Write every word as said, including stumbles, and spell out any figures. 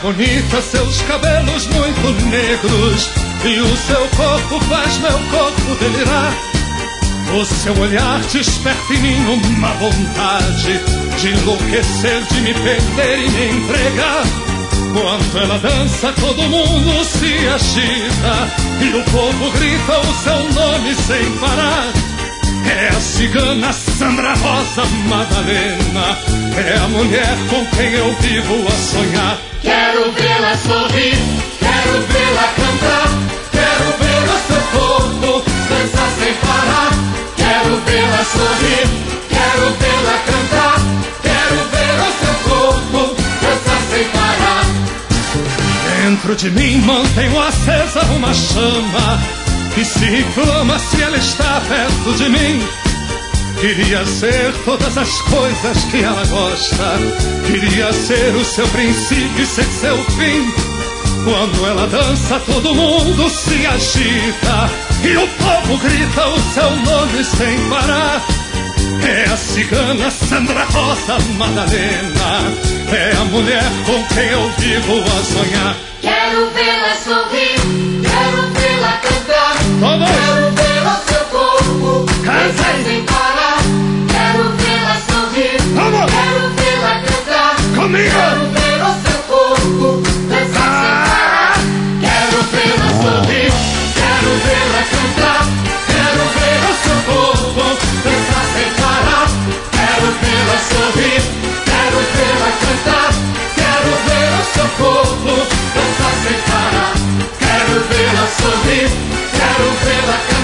bonita, seus cabelos muito negros, e o seu corpo faz meu corpo delirar. O seu olhar desperta em mim uma vontade de enlouquecer, de me perder e me entregar. Quando ela dança, todo mundo se agita e o povo grita o seu nome sem parar. É a cigana Sandra Rosa Madalena, é a mulher com quem eu vivo a sonhar. Quero vê-la sorrir, quero vê-la cantar, quero ver o seu corpo dançar sem parar. Quero vê-la sorrir, quero vê-la cantar, quero ver o seu corpo dançar sem parar. Dentro de mim mantenho acesa uma chama que se inflama se ela está perto de mim. Queria ser todas as coisas que ela gosta, queria ser o seu princípio e ser seu fim. Quando ela dança, todo mundo se agita e o povo grita o seu nome sem parar. É a cigana Sandra Rosa Madalena, é a mulher com quem eu vivo a sonhar. Quero vê-la sorrir, quero vê-la cantar, Todos. quero ver o seu corpo dançar sem parar. Quero vê-la sorrir, Vamos. quero vê-la cantar, Comigo. quero ver o seu corpo dançar sem parar. Quero vê-la sorrir, quero vê-la cantar, quero ver o seu corpo dançar sem parar. Quero vê-la sorrir, quero vê-la cantar, quero ver o seu corpo dançar sem parar. Quero vê-la sorrir, quero vê-la cantar.